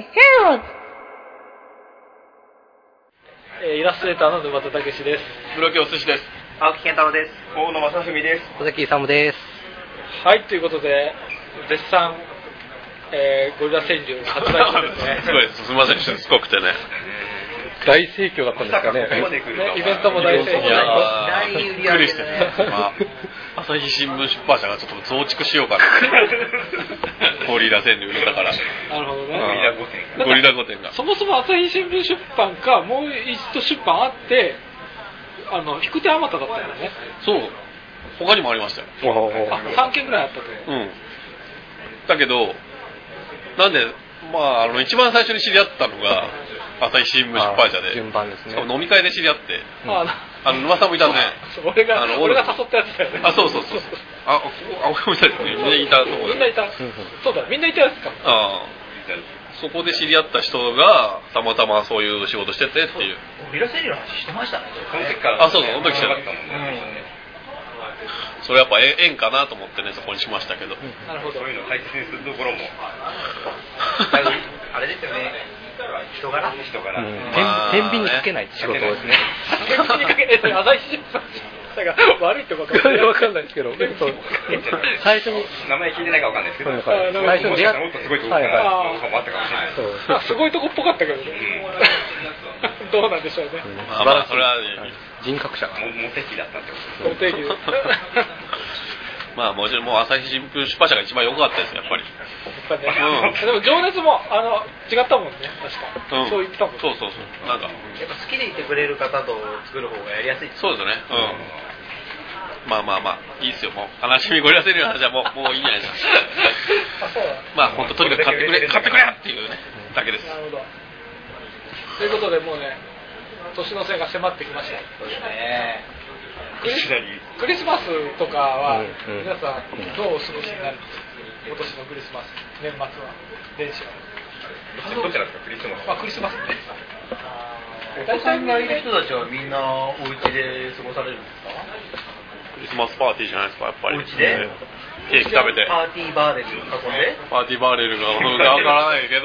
イラストレーターの沼田武史です。 室木お寿司です。 青木健太郎です。 大野正文です。 小崎勇です。 はい、ということで絶賛、ゴリラ川柳発売中ですね。 すごいです。すみませんでした。すごくてね。 大盛況だったんですかね。 イベントも大盛況。 大売り上げですね。 朝日新聞出版社がちょっと増築しようかな。ゴリラ川柳売れたから。 なるほどね。 ゴリラ御殿が。 そもそも朝日新聞出版かもう一度出版あって、引く手あまただったよね。 そう。他にもありましたよ。 3件ぐらいあったと。 うん。だけど、なんで、一番最初に知り合ったのが朝日新聞出版社で、 順番ですね。 しかも飲み会で知り合って、沼さんもいたね。 俺が誘ったやつだよね。 あ、そう。ごめんなさい。みんないたと思う。 みんないた。そうだ、みんないたやつか。 そこで知り合った人がたまたまそういう仕事しててっていう。 ゴリラ川柳の話してましたね。 そう、その時してた。それやっぱ縁かなと思ってね、そこにしましたけど。 なるほど。 そういうのを大切にするところもあれですよね。人柄。 天秤にかけない仕事ですね。 天秤にかけない。朝日新聞社が悪いってことはわかんないですけど。最初に名前聞いてないかわかんないですけど、 最初に出会ってもっとすごいところもあったかもしれない。 すごいとこっぽかったけどね。どうなんでしょうね。 素晴らしい。それは人格者。 モテ期だったってこと。 モテ期。 もちろんもう朝日新聞出版社が一番良かったですやっぱり。 でも情熱も違ったもんね、確か。そう言ってたもん。 そう。なんかやっぱ好きでいてくれる方と作る方がやりやすい。 そうですね。いいですよ。もう悲しみゴリラ川柳の話はもういいんじゃないですか。本当とにかく買ってくれっていうねだけです。 なるほど。ということでもうね、年の瀬が迫ってきました。 そうですね。 クリスマスとかは皆さんどうお過ごしになるんですか？今年のクリスマス、年末は、年始は。 どちらですか、クリスマス？ クリスマスね。 お子さんがいる人たちはみんなお家で過ごされるんですか？ クリスマスパーティーじゃないですか、やっぱり。 お家でケーキ食べて。 パーティーバーレル囲んで？ パーティーバーレルがわからないけど、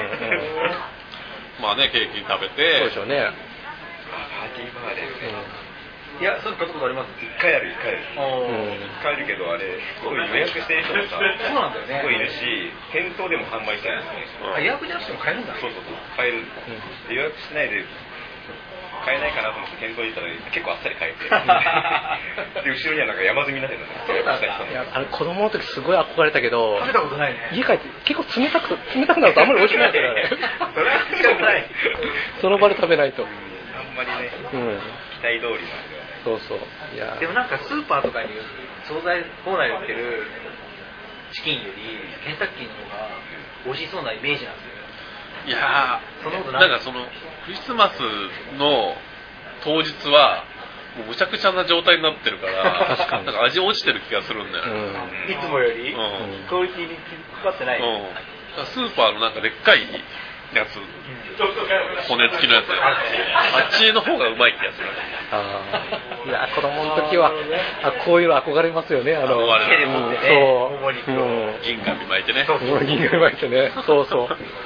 ケーキ食べて。 そうでしょうね。 パーティーバーレルね。 いや、そういうことあります。 一回あるけど、あれすごい予約してる人もさ、 そうなんだよね。 すごいいるし、店頭でも販売してるんですよ。 予約じゃなくても買えるんだ。 そう買える。予約しないで買えないかなと思って店頭に行ったら結構あっさり買えて、で後ろにはなんか山積みになってたんですよ。 子供の時すごい憧れたけど、 食べたことないね。 家帰って結構冷たくなるとあんまり美味しくないからね。 それは仕方ない。 その場で食べないと。 あんまりね、期待通りなんで。 そう。いやでもなんかスーパーとかに惣菜コーナーに売ってるチキンよりケンタッキーの方が美味しそうなイメージなんですよ。 いやー、そんなことない。 なんかそのクリスマスの当日はもうむちゃくちゃな状態になってるからなんか味落ちてる気がするんだよね。 いつもよりクオリティにかかってない。 スーパーのなんかでっかいやつ、骨付きのやつ、あっちの方がうまい気がする。 いや子供の時はこういうの憧れますよね。 手で持ってね、 銀紙巻いてね。 銀紙巻いてね。そう。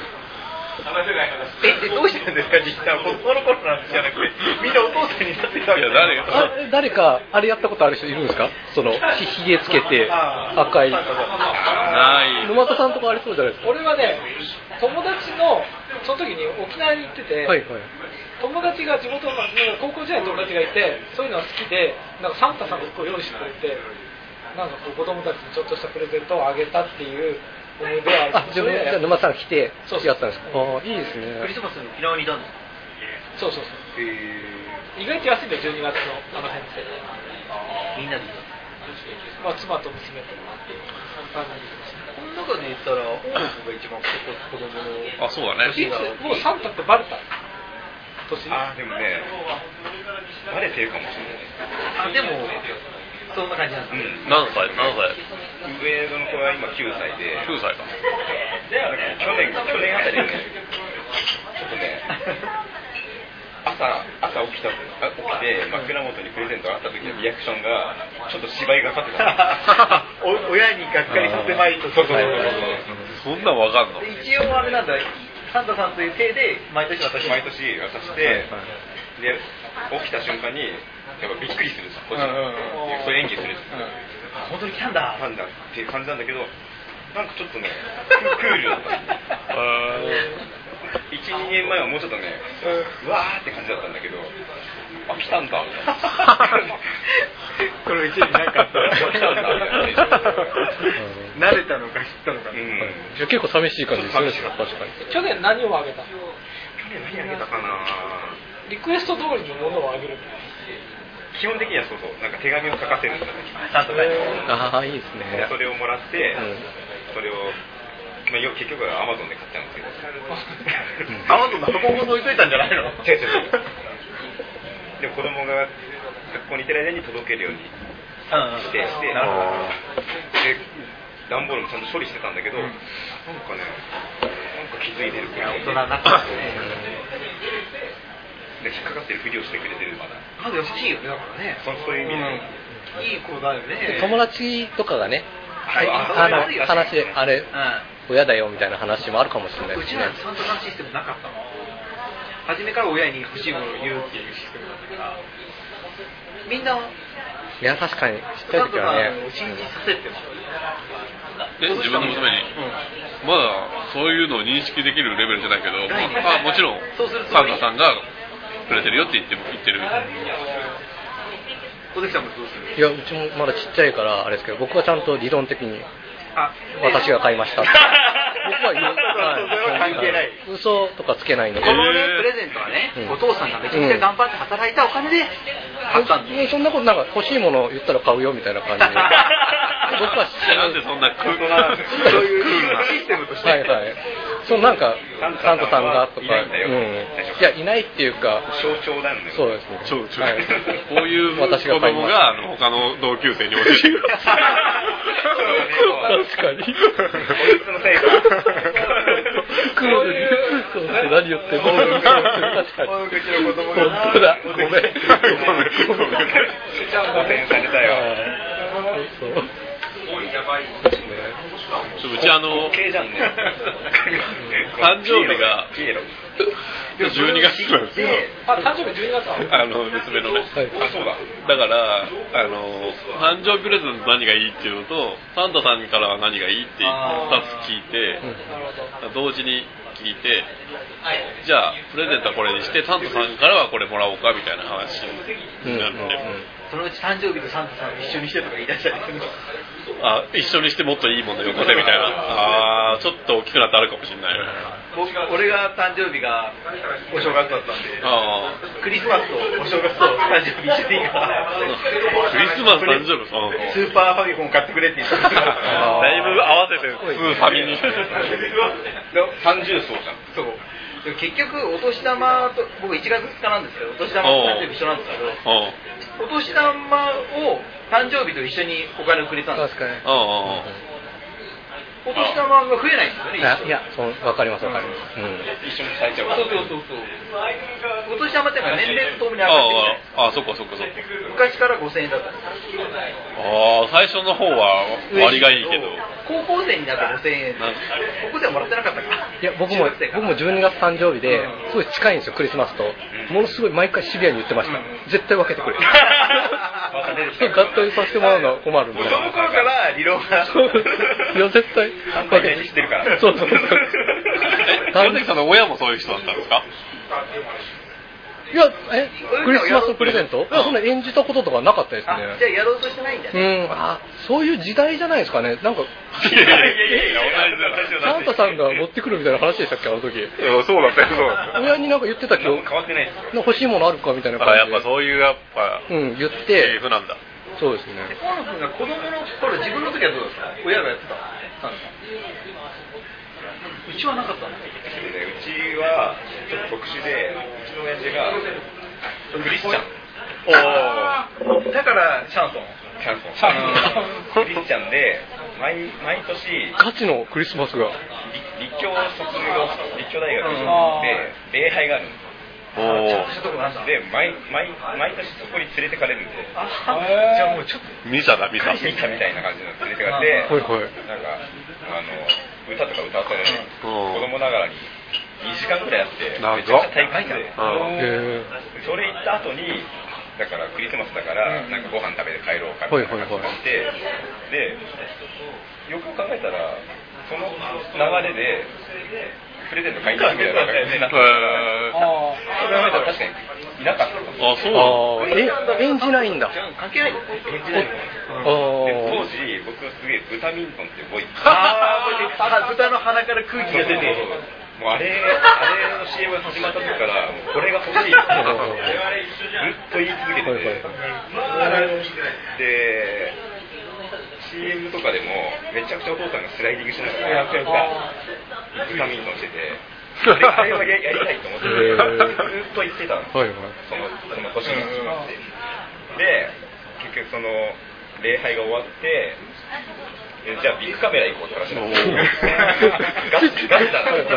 どうしてるんですか、実際は子供の頃なんじゃなくて、みんなお父さんになってたわけ。 いや誰かあれやったことある人いるんですか？そのひげつけて赤い。 ない。 沼田さんとかありそうじゃないですか？ 俺はね、友達のその時に沖縄に行ってて、友達が地元の高校時代の友達がいて、そういうのが好きで、なんかサンタさんが用意してくれて、なんか子供たちにちょっとしたプレゼントをあげたっていう思い出はある。 じゃあ沼田さん来てやったんですか？いいですね。 クリスマスに沖縄にいたんですか？ そう。意外と安いんだよ、12月のあの辺って。 みんなで。 妻と娘と。 この中で言ったら、音楽が一番子供の。 あ、そうだね。 もうサンタってバレた。 でもね、バレてるかもしれない。 でも、そんな感じなんです。 何歳？ 上の子は今9歳で。 9歳か。 去年あたりね、ちょっとね、朝起きて枕元にプレゼントがあった時のリアクションがちょっと芝居がかってた。 親にがっかりさせまいと。 そんなんわかんの？ 一応あれなんだ、 サンタさんという体で毎年渡して、 で起きた瞬間にやっぱびっくりするこっちそういう演技する本当に来たんだっていう感じなんだけど、なんかちょっとねクールだった。1、2年前はもうちょっとね、うわーって感じだったんだけど、あ、来たんだみたいな。 このうちになんかあったら来たんだみたいな。慣れたのか知ったのか。 結構寂しい感じですね、確かに。 去年何をあげた？ 去年何あげたかな。 リクエスト通りのものをあげる。 基本的にはそうなんか手紙を書かせるんだね。 ちゃんと書いて。 ああ、いいですね。 それをもらって、それを結局はアマゾンで買っちゃうんですけど。 アマゾンの箱ごと置いといたんじゃないの？ 違う。でも子供が学校にいてる間に届けるようにして、で段ボールもちゃんと処理してたんだけど、なんか気づいてるくらい大人になったんですね。 で引っかかってるふりをしてくれてるまだ。 まだ優しいよねだからね。 そういう意味で、 いい子だよね。 友達とかがね、話であれ、親だよみたいな話もあるかもしれないですね。 うちらサンタさんシステムなかったの。初めから親に欲しいものを言うっていうシステムだったから、みんな。 いや確かにちっちゃい時はね。 信じさせてる。 自分の娘に、まだそういうのを認識できるレベルじゃないけど、もちろんサンタさんがくれてるよって言ってる。 小関さんもどうする？ いや、うちもまだちっちゃいからあれですけど、僕はちゃんと理論的に私が買いましたって。僕は言う。 関係ない。 嘘とかつけないので。 このねプレゼントはね、お父さんがめちゃくちゃ頑張って働いたお金で買ったんで。 そんなことなんか欲しいものを言ったら買うよみたいな感じで。僕はなんでそんなそういうシステムとして。 はい。そうなんかサンタさんがとか、いやいないっていうか象徴なんだよ。 そうですね。 こういう子供が他の同級生に教えてくる。 確かに。クールにそう何言っても確かに。 本当だ。ごめん。 汚染されたよ。 うち系じゃんね。 誕生日が12月なんですよ。 誕生日12月娘のね。 そうだ。 だから誕生日プレゼント何がいいっていうのと、サンタさんからは何がいいって2つ聞いて、同時に聞いて、じゃあプレゼントはこれにして、サンタさんからはこれもらおうかみたいな話になって。 そのうち誕生日とサンタさん一緒にしてとか言い出したりするの。 一緒にしてもっといいものよこせみたいな。ちょっと大きくなってあるかもしれない。 俺が誕生日がお正月だったんで、クリスマスとお正月と誕生日一緒でいいから。 クリスマス誕生日スーパーファミコン買ってくれって言ったら、 だいぶ合わせてスーファミにして 30層じゃん。 そう。でも結局お年玉と僕1月2日なんですけど、お年玉と誕生日一緒なんですけど、お年玉を誕生日と一緒にお金をくれたんです。 確かに。 お年玉が増えないんですよね。 いや、わかります。 一緒にされちゃう。 そう。お年玉っていうのは年齢とともに上がってくる。 そっか。 昔から5000円だったんです。 最初の方は割がいいけど。 高校生になって5000円。高校生はもらってなかったか。 いや、僕も12月誕生日で、すごい近いんですよ、クリスマスと。ものすごい毎回シビアに言ってました。絶対分けてくれ。合体させてもらうのは困るんで。 その頃から理論が。 いや、絶対。 反対にしてるから。 そう。 小関さんの親もそういう人だったんですか？ いや、クリスマスプレゼント？そんな演じたこととかなかったですね。 じゃあやろうとしてないんだね。 そういう時代じゃないですかね。なんかサンタさんが持ってくるみたいな話でしたっけ、あの時。 そうだったよ。 親になんか言ってたけど、 変わってないです。 欲しいものあるかみたいな感じで。 やっぱそういう言って。 セリフなんだ。 そうですね。 河野君が子供の頃、自分の時はどうですか？親がやってた。うちはなかったんだ。 うちはちょっと特殊で、うちの親父がクリスチャン。 だからシャンソン。 クリスチャンで毎年ガチのクリスマスが立教大学で礼拝があるんです。で毎年そこに連れてかれるんで、 じゃあもうちょっとミサみたいな感じで連れてかれて、なんか歌とか歌わせられる、子供ながらに 2時間ぐらいあってめちゃくちゃ大会で、それ行った後にだからクリスマスだからなんかご飯食べて帰ろうかみたいな感じで、でよく考えたらその流れでプレゼント買いに行くみたいな感じになったから、それを見たら確かにいなかった。 あ、そう。 演じないんだ。 関係ない。演じない。 当時僕はすげえ豚ミントンって覚えてた。豚の鼻から空気が出て。 もうあれの CM が始まった時からもうこれが欲しいってずっと言い続けてて、で CM とかでもめちゃくちゃお父さんがスライディングしながら豚ミントンしてて、あれはやりたいと思ってずっと言ってたんですよ、その年に決まって。で結局その礼拝が終わってじゃあビッグカメラ行こうって話になってガチだなビッグ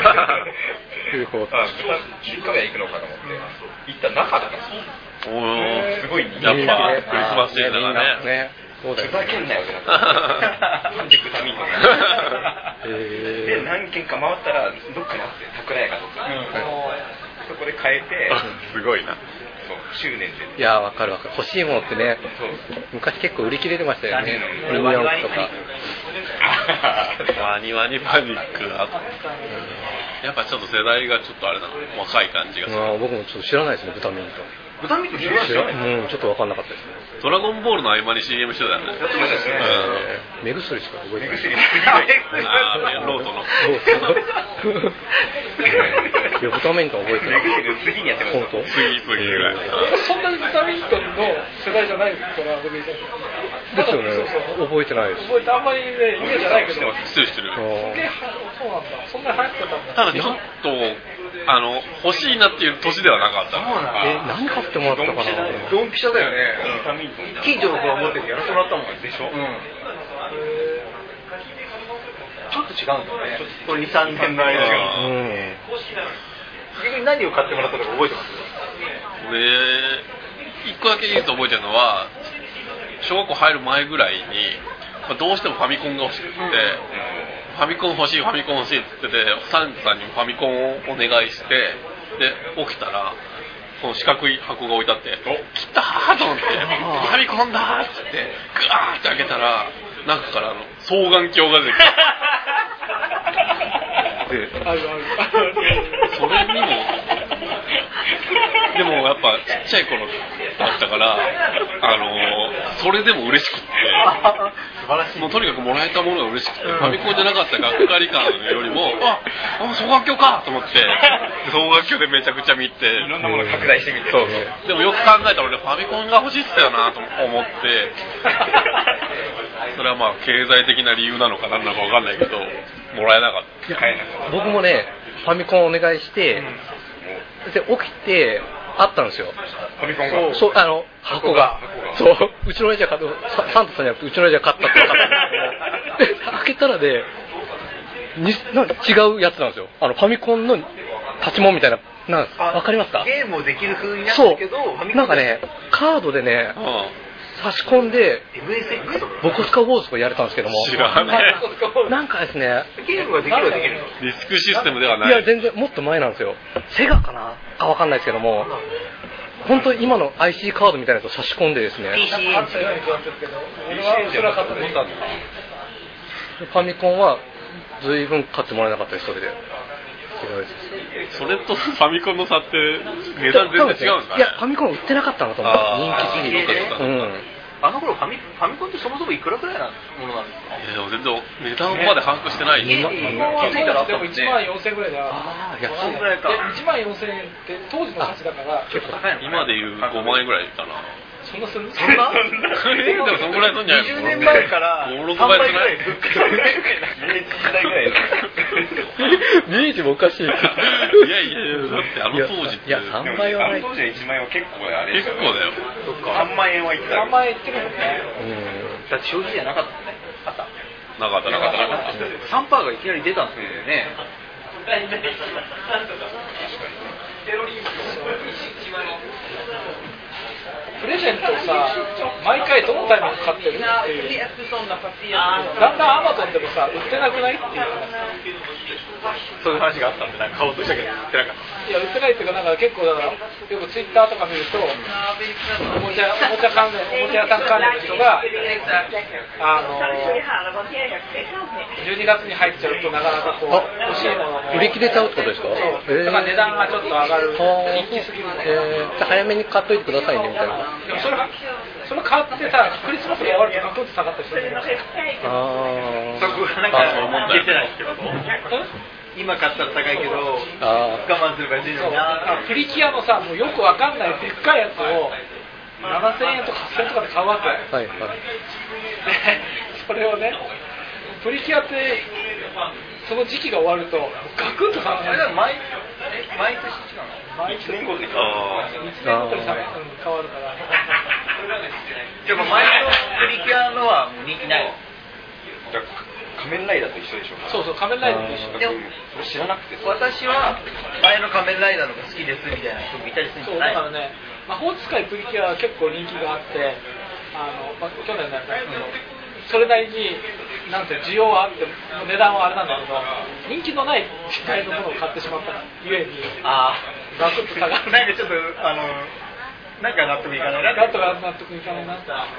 カメラ行くのかと思って行ったらなかったんですよ。すごい人気やっぱクリスマスデーだからね。 そうだよね。 ふざけんなよってなってなんで豚ミントンで何軒か回ったらどっかにあって桜屋かどっか、そこで買えてすごいな。 執念で。 いやわかる欲しいものってね、昔結構売り切れてましたよね。ミニ四駆とかワニワニパニックあった。やっぱちょっと世代がちょっとあれなの、若い感じがする。 僕もちょっと知らないですね、豚ミントン。 豚ミントン知らないですよね。 ちょっと分かんなかったですね。 ドラゴンボールの合間に CM してたよね。 やってましたね。 目薬しか覚えてない。 ロートの。 いや豚ミントン覚えてない。 次にやってました。 次ぐらい。 そんなに豚ミントンの世代じゃないから僕ですよね。覚えてないです。 覚えてあんまりねイメージじゃないけど。 失礼してる。 そうなんだ。そんなに流行ってたんだ。 ただちょっと欲しいなっていう年ではなかった。 何買ってもらったかな。 ドンピシャだよね。近所の子が持っててやらせてもらったもんでしょ。ちょっと違うんだね。これ2、3年の間違う。逆に何を買ってもらったのか覚えてます？ 1個だけいいと覚えてるのは小学校入る前ぐらいにどうしてもファミコンが欲しくて、ファミコン欲しいって言ってて、サンタさんにファミコンをお願いして、で起きたらこの四角い箱が置いてあって、来たーと思って、ファミコンだーって言って、ガーって開けたら、中から双眼鏡が出てきた。で、それにも、でもやっぱちっちゃい頃だったから、それでも嬉しくって、 素晴らしい。 もうとにかくもらえたものが嬉しくて、ファミコンじゃなかったがっかり感よりも、双眼鏡かと思って、双眼鏡でめちゃくちゃ見て、 いろんなもの拡大してみて、 でもよく考えたら俺ファミコンが欲しいって言ったよなと思って、それはまあ経済的な理由なのか何なのか分かんないけど、もらえなかった。 僕もね、ファミコンお願いして、で起きてあったんですよ。 ファミコンが。 そう箱が。そう、うちの親父が買った、サンタさんじゃなくてうちの親父が買ったって分かったんですけど、開けたらね、違うやつなんですよ。ファミコンの立ち物みたいな。わかりますか？ ゲームをできる風になったけど、 なんかね、カードでね、差し込んで、 MSX とかボコスカウォーズとかやれたんですけども、 知らない。 なんかですね、 ゲームができるはできるの？ ディスクシステムではない。 いや、全然もっと前なんですよ。セガかなかわかんないですけども、本当に今の IC カードみたいなやつを差し込んでですね、 PC エンジン。 ファミコンは随分買ってもらえなかったです、それで。 それとファミコンの差って値段全然違うんですかね？ いや、ファミコン売ってなかったなと思って、人気すぎて。 あの頃ファミコンってそもそもいくらくらいなものなんですか？ でも全然値段まで把握してない。 気づいたらでも1万4000円ぐらいでそんぐらいか。 1万4000円って当時の価値だから結構高いの。 今でいう5万円ぐらいかな。 そんなする？ そんな？ でもそんぐらいすんじゃないの ？20年前から 5、6倍じゃない？ 明治時代ぐらいの。 明治もおかしい。いやいや、だって当時って。 いや、3倍はない。 当時の1万円は結構あれ結構だよ。 3万円はいった。 3万円いってるもんね。 だって消費じゃなかったね。あった。 なかった。 3%がいきなり出たんですよね。 フレッゼントをさ毎回どのタイミング買ってるっていう、だんだんアマゾンでもさ売ってなくないっていうそういう話があったんでなんか買おうとしたけど売ってなかった。 いや売ってないっていうか、なんか結構だからよくツイッターとか見るとおもちゃ関連、おもちゃ屋さん関連の人が12月に入っちゃうとなかなかこう欲しいものも売り切れちゃうってことですか？ だから値段がちょっと上がる、人気すぎるので、 じゃあ早めに買っといてくださいねみたいな。 でもそれ買ってさ、クリスマスが終わるとガクンと下がったりするんですよ。 そこがなんか消せないってこと？今買ったら高いけど我慢すればいいのにな。 プリキュアのさ、もうよくわかんないでっかいやつを7000円とか8000円とかで買うわけ。 はいはい。 で、それをね、プリキュアってその時期が終わるとガクンと下がる。 毎年違うの？ 毎年 1年ごとに変わるから。 でも前のプリキュアのはもう人気ないの？ 仮面ライダーと一緒でしょ。 そうそう、仮面ライダーと一緒。 でもそれ知らなくて、 私は前の仮面ライダーのが好きですみたいな人もいたりするんじそうゃない？ だからね、魔法使いプリキュアは結構人気があって、去年なんだけど、それなりになんて需要はあって値段はあれなんだけど、人気のない時代のものを買ってしまったゆえにガクッと下がる。 なんかちょっとなんか納得いかないな。 なんとか納得いかないな。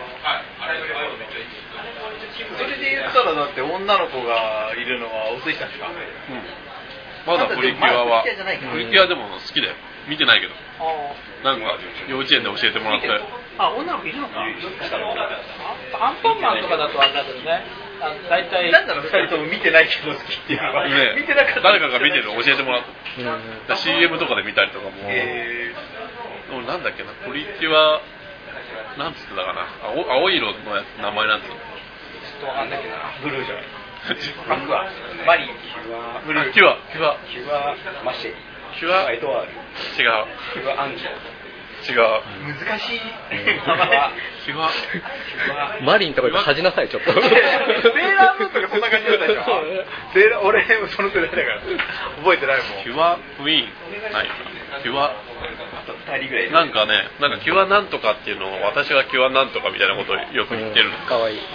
それで言ったらだって女の子がいるのはお寿司さんしか。 まだプリキュアはプリキュアでも好きだよ。見てないけど。なんか幼稚園で教えてもらったよ。 女の子いるのか。 アンパンマンとかだとあれだけどね。大体なんだろう、2人とも見てないけど好きっていうのは、 ね、 見てなかった。 誰かが見てるの教えてもらった。CM とかで見たりとかも。なんだっけな、プリキュアなんつってたかな、青色のやつ名前なんつうの。 なんだっけな、 ブルーじゃない。 アクア、マリー、 キュアマシェ、 キュアエトワール、 違う。 キュアアンジョ。 違う。 難しい。 キュアマリンとかで恥じなさいちょっと。 セーラームーンとかそんな感じだったでしょ。俺その世代だから覚えてないもん。 キュアウィーンないかな。キュア 2人ぐらい。 なんかね、なんかキュアなんとかっていうのを私はキュアなんとかみたいなことをよく言ってるの。 かわいい。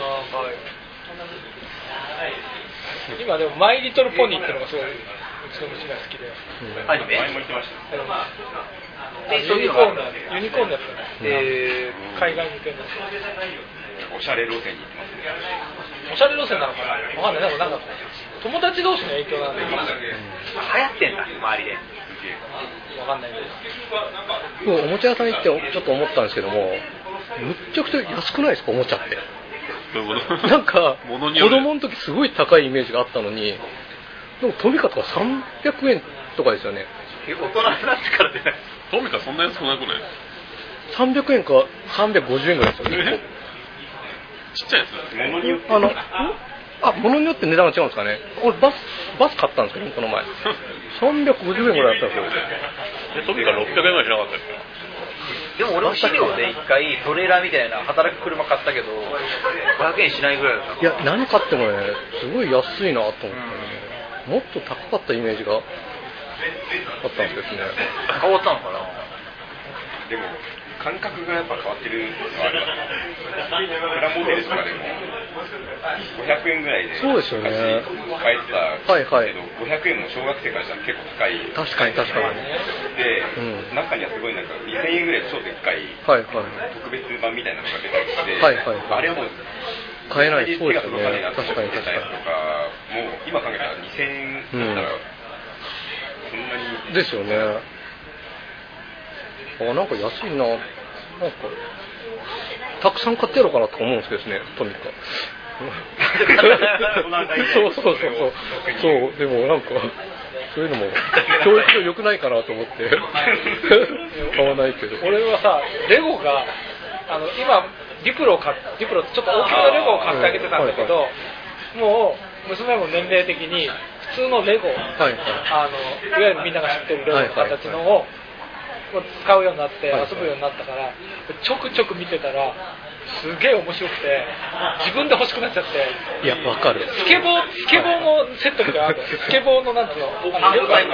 今でもマイリトルポニーってのがすごい。うちの娘が好きで、 アニメ前も言ってました。 ユニコーンのやつだね。海外向けのおしゃれ路線に行ってますね。 おしゃれ路線なのかな、わかんない。でもなんか友達同士の影響なんで、 流行ってんだ周りで。 わかんないけど。 おもちゃ屋さん行ってちょっと思ったんですけども、むっちゃくちゃ安くないですか、おもちゃって。なんか子供の時すごい高いイメージがあったのに、でもトミカとか300円とかですよね。 大人になってからで。 トミカそんな安くなくない ？300円か350円ぐらいですよね。 ちっちゃいやつ。 物によって。 物によって値段が違うんですかね。俺バス買ったんですけど、この前。350円ぐらいだったんですよ。 トミカ600円ぐらいしなかったっけ？でも俺も資料で一回トレーラーみたいな働く車買ったけど500円しないぐらいだった。 いや、何買ってもね、すごい安いなと思ってね。もっと高かったイメージがあったんですね。 変わったのかな。 でも感覚がやっぱ変わってるのはありますね。プラモデルとかでも500円ぐらいでそうですよね。 買えてたけど、 はいはい、 500円も小学生からしたら結構高い。 確かに確かに。 で、中にはすごいなんか2000円ぐらい超でっかい特別版みたいなのが出たりして、あれはもう買えない。そうですよね。 確かに確かに。もう今考えたら2000円だったらそんなにですよね。なんか安いな。なんかたくさん買ってやろうかなとか思うんですけどね、トミカ。そうでもなんかそういうのも教育上良くないかなと思って買わないけど。 俺はさ、レゴが今ディプロちょっと大きめのレゴを買ってあげてたんだけど、もう娘も年齢的に普通のレゴ、いわゆるみんなが知ってるレゴの形のを使うようになって遊ぶようになったから、ちょくちょく見てたらすげえ面白くて自分で欲しくなっちゃって。 いや、わかる。 スケボーのセットみたいなのある。スケボーのなんつうの、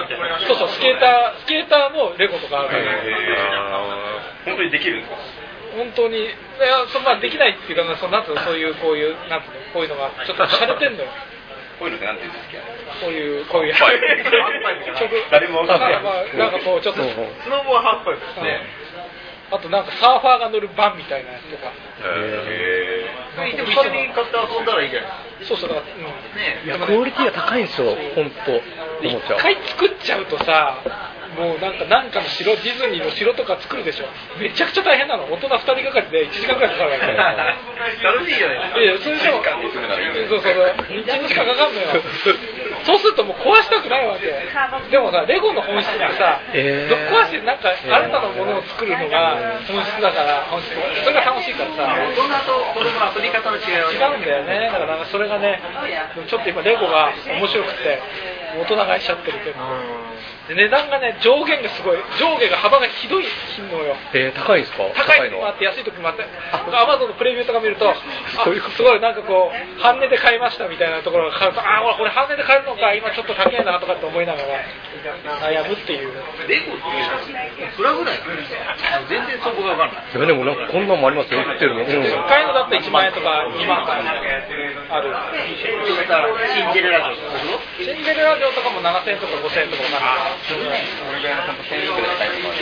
そうスケーターのレゴとかある。 本当にできるんですか？ 本当にできないっていうか、なんつうの、そういうこういうなんつうの、こういうのがちょっと洒落てんのよ。 こういうのってなんて言うんですか？ こういう誰もわかんない。 なんかこうちょっとスノボはハーフパイプですね。 あとなんかサーファーが乗るバンみたいなやつとか。 でも一緒に買って遊んだらいいじゃないですか。 そうだから、 いやクオリティが高いんですよ、本当。 一回作っちゃうとさ、もうなんかの城、ディズニーの城とか作るでしょ。めちゃくちゃ大変なの。大人2人がかりで1時間くらいかかるからね。 楽しいよね。 それでもそう1日かかんのよ。そうするともう壊したくないわけ。でもさ、レゴの本質ってさ、壊してなんか新たなものを作るのが本質だから、それが楽しいからさ。 大人と子供の遊び方の違いは違うんだよね。だからそれがね、ちょっと今レゴが面白くて大人買いしちゃってるけど。で値段がね、上限がすごい、上下が幅がひどいのよ。 高いですか？ 高いのもあって安い時もあって、アマゾンのプレビューとか見ると、すごいなんかこう半値で買いましたみたいなところが買うと、これ半値で買えるのか、今ちょっと高いなとかって思いながら悩むっていう。 レゴっていくらぐらいなんですか？全然そこが分かんない。 いやでもなんかこんなんもありますよ、売ってるの。 買えるのだったら1万円とか2万とかある。 シンデレラ城とかシンデレラ城とかも7000円とか5000円とかもなる。 それぐらいの1000円ぐらい買えるの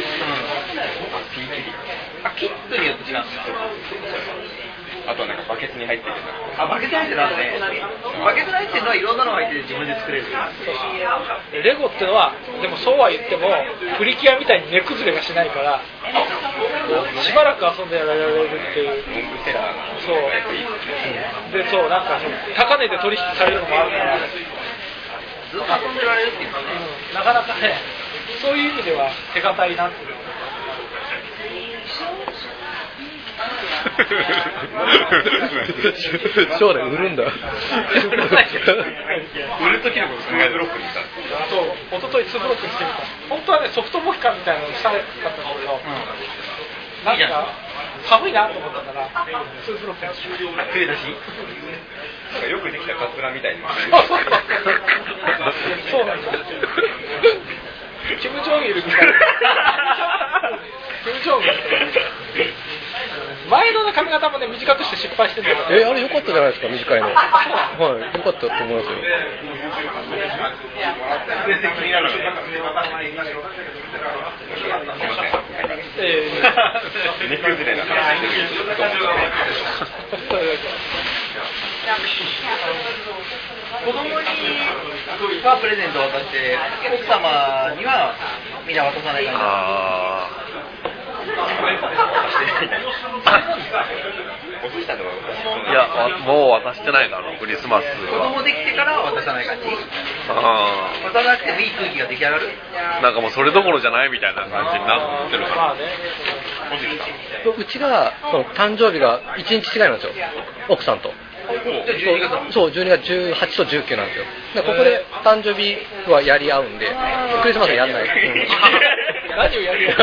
キッズによって違うんですか？ あとなんかバケツに入ってるバケツ入ってるんですね。バケツに入ってるのはいろんなのが入ってて自分で作れる。 レゴってのはでもそうは言ってもプリキュアみたいに値崩れがしないからしばらく遊んでやられるっていう。 ロングセラーのそうでそうなんか高値で取引されるのもあるからずっと遊んでられるっていうかね、 なかなかねそういう意味では手堅いなっていう。 将来売るんだ。売る時のこと考えブロックにしたんです。 そう、一昨日2ブロックにしてみた。本当はねソフトモヒカンみたいなのしたかったんだけど、なんか寒いなと思ったから2ブロックにしてみた。 冬だし。 よくできたカツラみたいに。 そうなんですよ。キム・ジョンイルみたいな。キム・ジョンイル。前の髪型もね短くして失敗してるんだけど。 あれ良かったじゃないですか、短いの。はい、良かったと思いますよ。 全然気になる。 値崩れな話してる。 子供にはプレゼントを渡して奥様にはみんな渡さない感じ。 いやもう渡してないだろう、クリスマスは。 子供できてからは渡さない感じ。渡さなくてもいい空気が出来上がる。 なんかもうそれどころじゃないみたいな感じになってるから。 うちがその誕生日が1日違いなんですよ、奥さんと。そう、12月18と19なんですよ。でここで誕生日はやり合うんで、クリスマスはやんない。 何をやり合う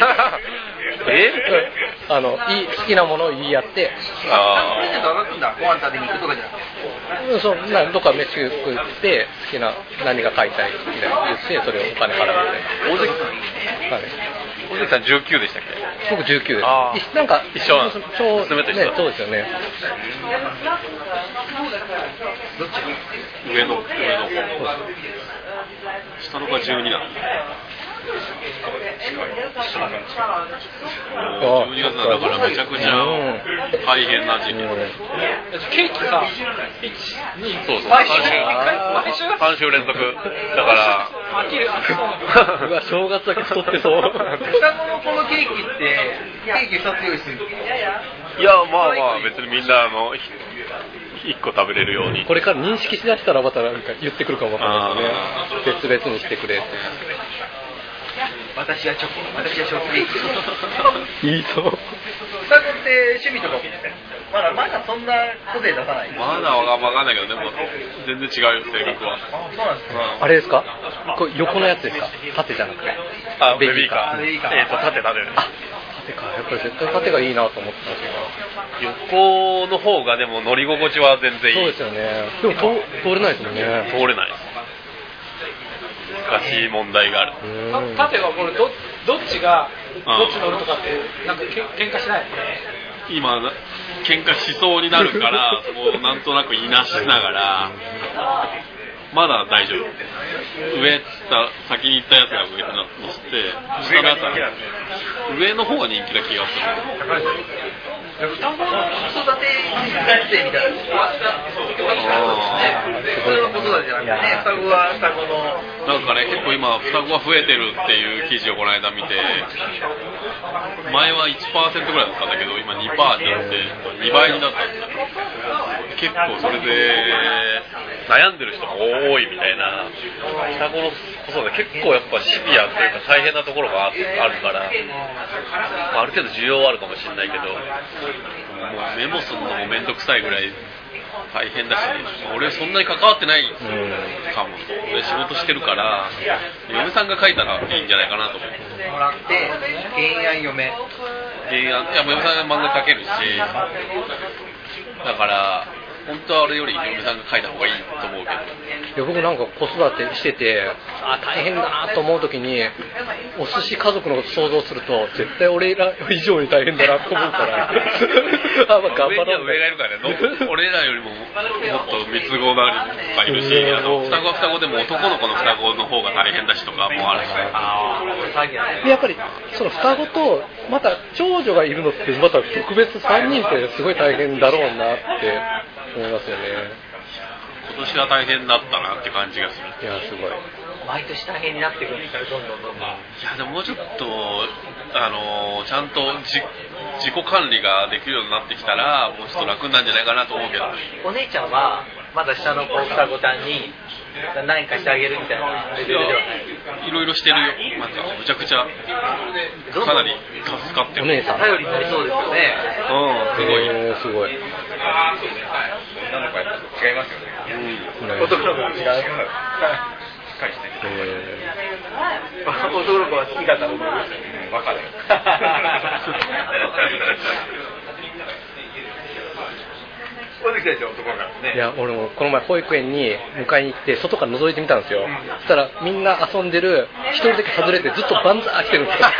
好きなものを言い合って、 プレゼント渡すんだ。ご飯食べに行くとかじゃなくて。 そうどっか飯食って好きな何が買いたいみたいな言ってそれをお金払うみたいな。 大関さん19でしたっけ？ 僕19です。なんか一緒なんです。娘と一緒。 そうですよね。 どっち？ 上の方。下の子は12なの。12月だからめちゃくちゃ大変な時期。 ケーキさ、 そう3週連続だから飽きる。 うわ正月だけ太ってそう。 双子のこのケーキってケーキ2つ用意する。 いやまあ別にみんな1個食べれるように。 これから認識しだしたらまたなんか言ってくるかもわからないですね。別々にしてくれって。 私はチョコケーキ。 いいぞ。 双子って趣味とかまだそんな個性出さない。 まだわかんないけどでも全然違うよ性格は。 そうなんですか。 あれですか？これ横のやつですか？縦じゃなくて。 ベビーカー。縦。 縦か。やっぱり絶対縦がいいなと思ってたんですけど。横の方がでも乗り心地は全然いい。 そうですよね。でも通れないですもんね。 通れないです。難難しい問題がある。 縦はこれどっちがどっち乗るとかってなんか喧嘩しない？ 今喧嘩しそうになるからもうなんとなくいなしながらまだ大丈夫。先に行ったやつが上に乗せて、下のやつは上の方が人気な気がする。 双子の子育て先生みたいな。普通の子育てじゃなくてね、双子は双子の。 なんかね、結構今双子が増えてるっていう記事をこの間見て、前は 1% ぐらいだったんだけど、今 2% になって2倍になったんですよ。結構それで悩んでる人も多いみたいな。双子の子育て結構やっぱシビアっていうか大変なところがあるから、ある程度需要はあるかもしれないけど、もうメモするのもめんどくさいぐらい大変だし、俺そんなに関わってないかも。俺仕事してるから嫁さんが書いたらいいんじゃないかなと思ってもらって原案嫁。 いや嫁さんが漫画描けるし、だから本当は俺より嫁さんが書いた方がいいと思うけど。 いや僕なんか子育てしてて大変だなと思う時にお寿司家族のこと想像すると絶対俺ら以上に大変だなと思うから頑張ろう。 上がいるからね。俺らよりももっと三つ子なりとかいるし、双子は双子でも男の子の双子の方が大変だしとかもあるし。 やっぱりその双子とまた長女がいるのってまた特別3人ってすごい大変だろうなって思いますよね。 今年は大変だったなって感じがする。 いやすごい。 毎年大変になってくるんですよ、どんどん。 いやでももうちょっとちゃんと自己管理ができるようになってきたらもうちょっと楽なんじゃないかなと思うけど。 お姉ちゃんはまだ下の子双子ちゃんに何かしてあげるみたいなレベルではない。 いろいろしてるよ。なんかむちゃくちゃかなり助かってる。 お姉さん頼りになりそうですよね。 すごい。 すごい。 女の子はやっぱ違いますよね。 男の子は違う。男の子は好きかったのか。 バカだよ。 いや俺もこの前保育園に迎えに行って外から覗いてみたんですよ。そしたらみんな遊んでる一人だけ外れてずっとバンザー来てるんですよ。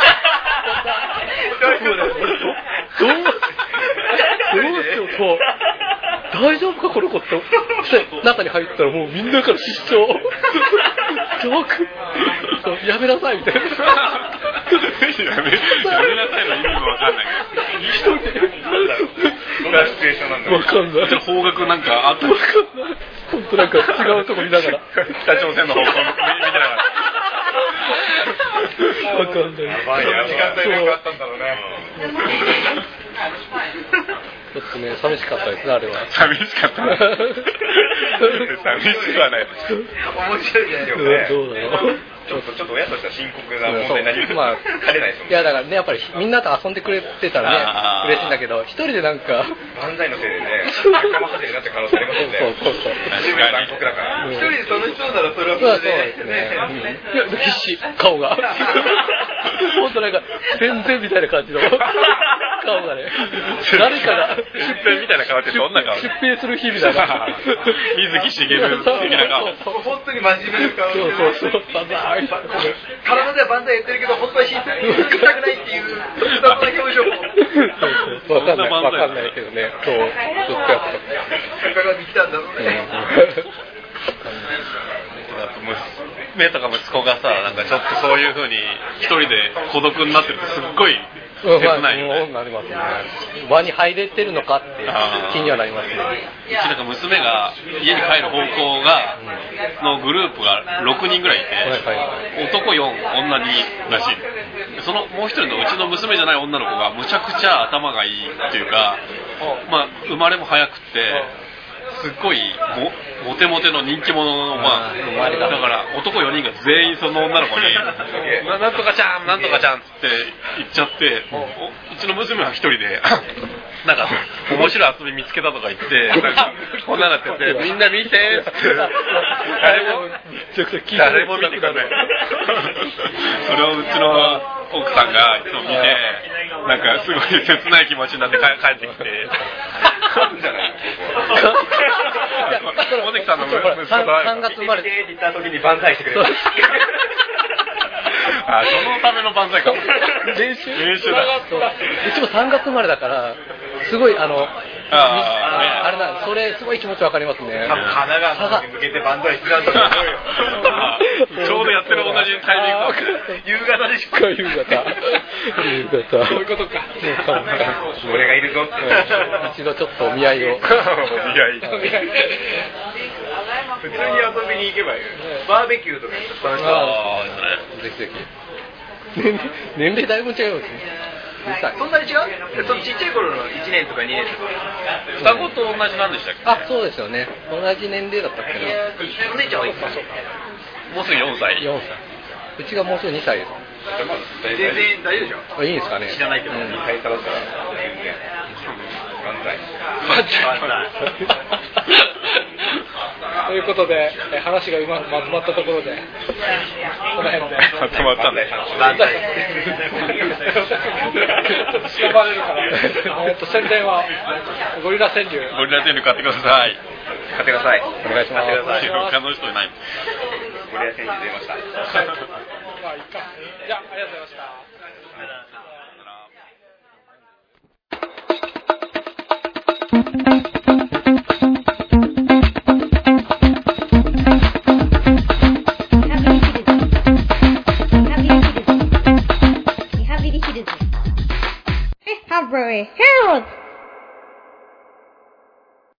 どうしようと大丈夫かこの子って中に入ったらもうみんなから失笑やめなさいみたいな。やめなさいの意味もわかんないけど一人でどんなシチュエーションなんだろう。 わかんない。 方角なんかあった。 本当なんか違うとこ見ながら北朝鮮の方向見てながら。 わかんない。 やばいや時間帯なんかあったんだろうね。 ちょっとね寂しかったですねあれは。 寂しかった。寂しくはない。 面白いじゃないですか。 どうだろう。 ちょっと親としては深刻な問題になりかねないですよね。 いやだからねやっぱりみんなと遊んでくれてたらね嬉しいんだけど一人でなんか漫才のせいでね仲間外れになった可能性ありますよね。 そう残酷だから。 一人で楽しそうならそれはそうですね。いや必死顔が本当なんか全然みたいな感じの顔がね誰かが出編みたいな顔ってどんな顔？ 出編する日みたいな水木しげる的な顔。 本当に真面目な顔。 そう体では万歳言ってるけど本当は引いたくないっていう複雑な表情もわかんないけどね。そうずっとやってたからできたんだろうね。 娘とか息子がさなんかちょっとそういう風に一人で孤独になってるとすっごい切ないよね。 なりますね。輪に入れてるのかって気にはなりますね。 うちなんか娘が家に帰る方向がのグループが6人ぐらいいて、男4女2らしい。そのもう一人のうちの娘じゃない女の子がむちゃくちゃ頭がいいっていうか、まあ生まれも早くってすっごいモテモテの人気者のだから男4人が全員その女の子になんとかちゃんなんとかちゃんって言っちゃって、うちの娘は一人でなんか面白い遊び見つけたとか言ってなんかこんなのやっててみんな見てって誰も見てくれない。それをうちの奥さんがいつも見てなんかすごい切ない気持ちになって帰ってきて。 モネキさんの息子だ。 3月生まれって言った時に万歳してくれる。 あ、そのための万歳かも。 練習だ。 うちも3月生まれだから、すごいあれだ、それすごい気持ちわかりますね。 神奈川に向けて万歳してたんだと思うよ。 ちょうどやってる同じタイミング。 夕方でしょ。 夕方。 そういうことか。 俺がいるぞって。 一度ちょっとお見合いを。 普通に遊びに行けばいいよ。バーベキューとか楽しそう。 ぜひぜひ。年齢だいぶ違いますね。 そんなに違う？そのちっちゃい頃の1年とか2年とか。 双子と同じなんでしたっけ？ あ、そうですよね。同じ年齢だったっけな。 お姉ちゃんはいくつ？ もうすぐ4歳。 4歳。うちがもうすぐ2歳です。 全然大丈夫でしょ？ いいんですかね。 知らないけど。 2歳差だったら全然万歳。 ということで、話がうまくまとまったところで、この辺で。 まとまったんだよ。 万歳。 しばれるから、宣伝は、ゴリラ川柳。 ゴリラ川柳買ってください。 買ってください。 お願いします。 他の人いない。 ゴリラ川柳出ました。 まあいいか。じゃあ、ありがとうございました。 Happy Herald!